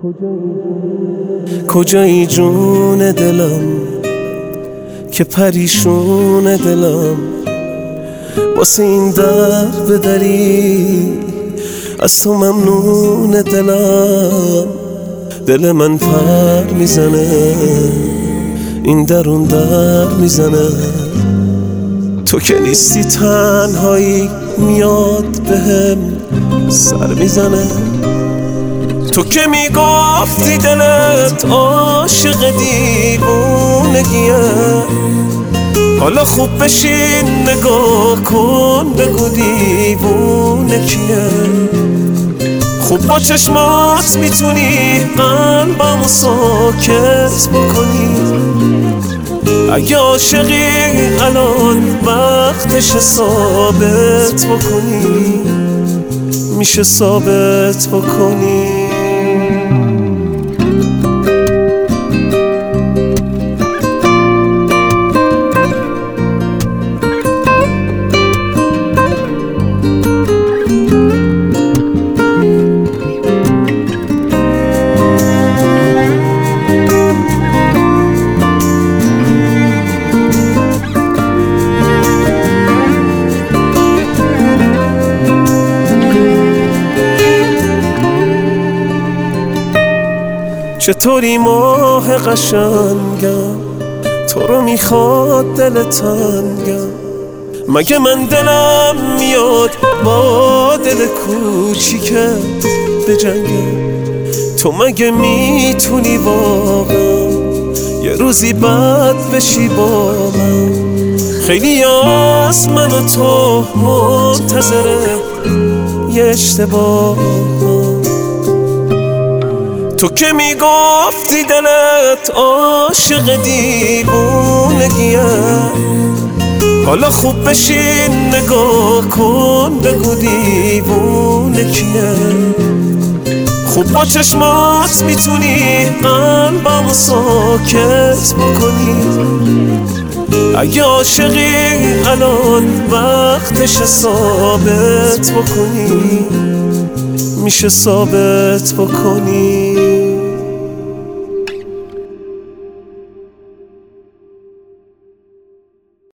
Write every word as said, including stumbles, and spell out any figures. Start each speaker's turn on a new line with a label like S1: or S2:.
S1: کجایی جون دلم که پریشون دلم واسه این در بدری از تو ممنون دلم. دل من پر میزنه این در اون در میزنه، تو که نیستی تنهایی میاد بهم سر میزنه. تو که میگفتی دلت عاشق دیوونگیه، حالا خوب بشین نگاه کن بگو دیوونه کیه. خوب با چشمات میتونی قلبمو ساکت بکنی، اگه عاشقی الان وقتش ثابت بکنی، میشه ثابت بکنی. چطوری ماه قشنگم تو رو میخواد دل تنگم، مگه من دلم میاد با دل کوچیکت بجنگم. تو مگه میتونی واقعا یه روزی بد بشی با من؟ خیلی از من و تو منتظره یه اشتباه. تو که میگفتی دلت عاشق دیوونگیه، حالا خوب بشین نگاه کن بگو دیوونه کیه. خوب با چشمات میتونی قلبمو ساکت بکنی، اگه عاشقی الان وقتش ثابت بکنی، میشه ثابت بکنی.